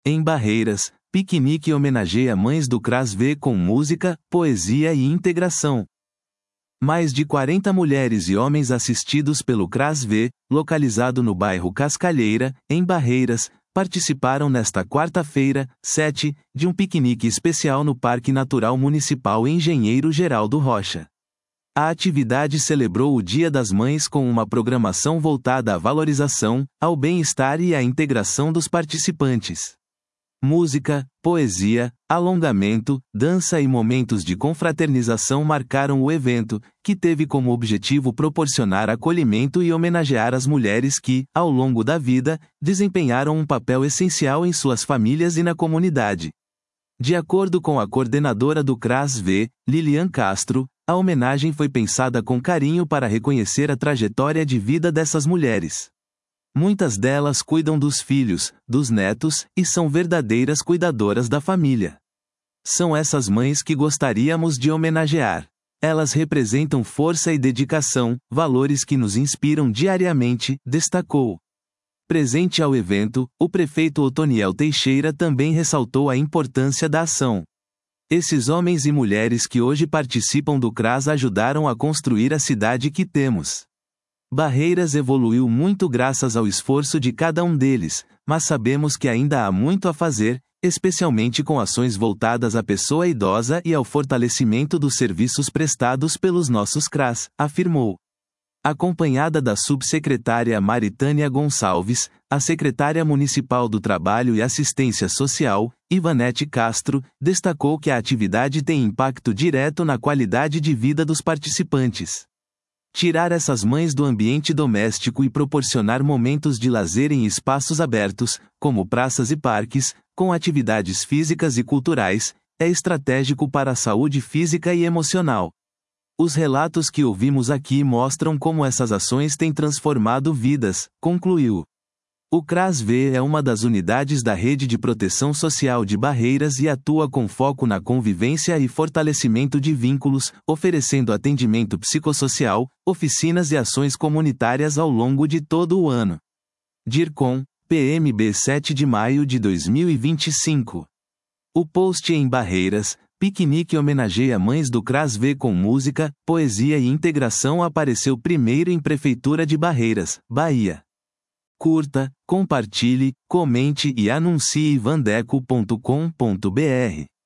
Em Barreiras, piquenique homenageia mães do CRAS-V com música, poesia e integração. Mais de 40 mulheres e homens assistidos pelo CRAS-V, localizado no bairro Cascalheira, em Barreiras, participaram nesta quarta-feira, 7, de um piquenique especial no Parque Natural Municipal Engenheiro Geraldo Rocha. A atividade celebrou o Dia das Mães com uma programação voltada à valorização, ao bem-estar e à integração dos participantes. Música, poesia, alongamento, dança e momentos de confraternização marcaram o evento, que teve como objetivo proporcionar acolhimento e homenagear as mulheres que, ao longo da vida, desempenharam um papel essencial em suas famílias e na comunidade. De acordo com a coordenadora do CRAS-V, Lilian Castro, a homenagem foi pensada com carinho para reconhecer a trajetória de vida dessas mulheres. Muitas delas cuidam dos filhos, dos netos, e são verdadeiras cuidadoras da família. São essas mães que gostaríamos de homenagear. Elas representam força e dedicação, valores que nos inspiram diariamente, destacou. Presente ao evento, o prefeito Otoniel Teixeira também ressaltou a importância da ação. Esses homens e mulheres que hoje participam do CRAS ajudaram a construir a cidade que temos. Barreiras evoluiu muito graças ao esforço de cada um deles, mas sabemos que ainda há muito a fazer, especialmente com ações voltadas à pessoa idosa e ao fortalecimento dos serviços prestados pelos nossos CRAS, afirmou. Acompanhada da subsecretária Maritânia Gonçalves, a secretária municipal do Trabalho e Assistência Social, Ivanete Castro, destacou que a atividade tem impacto direto na qualidade de vida dos participantes. Tirar essas mães do ambiente doméstico e proporcionar momentos de lazer em espaços abertos, como praças e parques, com atividades físicas e culturais, é estratégico para a saúde física e emocional. Os relatos que ouvimos aqui mostram como essas ações têm transformado vidas, concluiu. O CRAS-V é uma das unidades da Rede de Proteção Social de Barreiras e atua com foco na convivência e fortalecimento de vínculos, oferecendo atendimento psicossocial, oficinas e ações comunitárias ao longo de todo o ano. DIRCOM, PMB 7 de maio de 2025. O post em Barreiras, piquenique homenageia mães do CRAS-V com música, poesia e integração apareceu primeiro em Prefeitura de Barreiras, Bahia. Curta, compartilhe, comente e anuncie vandeco.com.br.